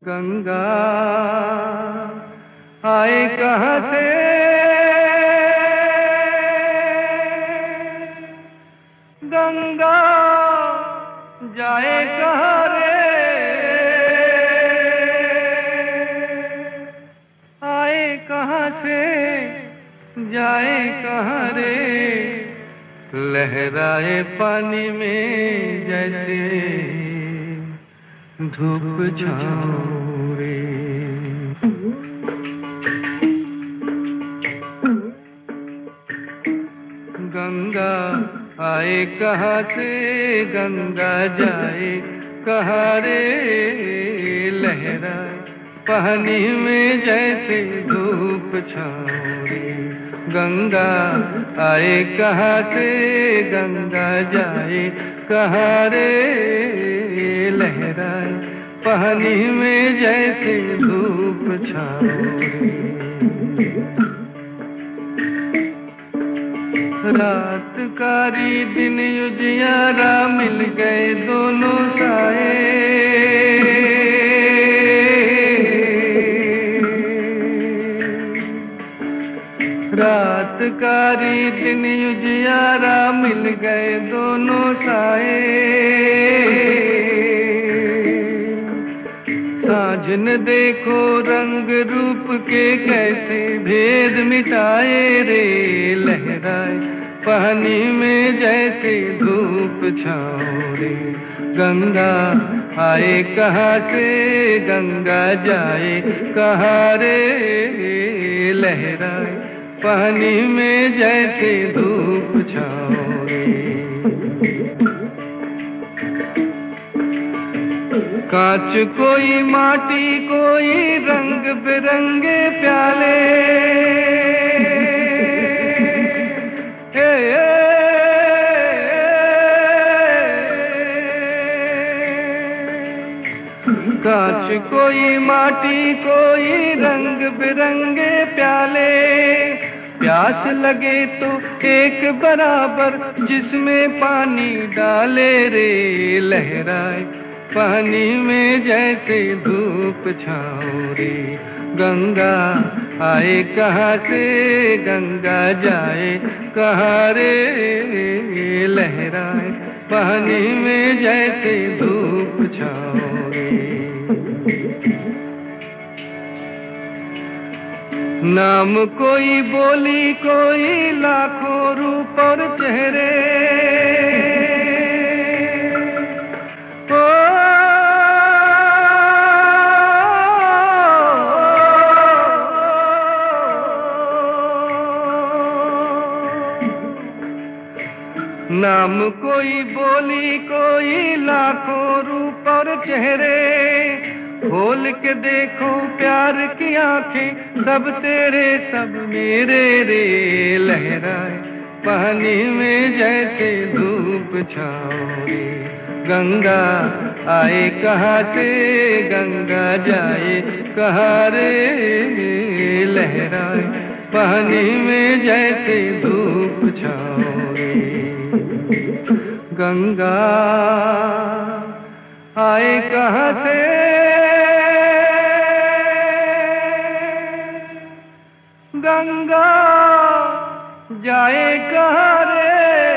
गंगा आए कहाँ से, गंगा जाए कहाँ रे, आए कहाँ से जाए कहाँ रे, लहराए पानी में जैसे धूप छाँव रे। गंगा आए कहाँ से, गंगा जाए कहाँ रे, लहराए पानी में जैसे धूप छाँव रे। गंगा आए कहाँ से, गंगा जाए कहाँ रे, लहराए पानी में जैसे धूप छाँव रे। रात कारी दिन उजियारा मिल गए दोनों साए, रात कारी दिन उजियारा मिल गए दोनों साए। साँझ न देखो रंग रूप के कैसे भेद मिटाए रे, लहराए पानी में जैसे धूप छाँव रे। गंगा आए कहाँ से, गंगा जाए कहाँ रे, लहराए पानी में जैसे धूप छाँव रे। कांच कोई माटी कोई रंग बिरंगे प्याले, कांच कोई माटी कोई रंग बिरंगे प्याले, प्यास लगे तो एक बराबर जिसमें पानी डाले रे, लहराए पानी में जैसे धूप छाँव रे। गंगा आए कहाँ से, गंगा जाए कहाँ रे, लहराए पानी में जैसे धूप छाँव रे। नाम कोई बोली कोई लाखों रूप और चेहरे, नाम कोई बोली कोई लाखों रूप और चेहरे, खोल के देखो प्यार की आंखें सब तेरे सब मेरे रे, लहराए पानी में जैसे धूप छाँव रे। गंगा आए कहाँ से, गंगा जाए कहाँ रे, लहराए पानी में जैसे धूप छाँव रे। गंगा आए कहाँ से, गंगा जाए कहाँ रे,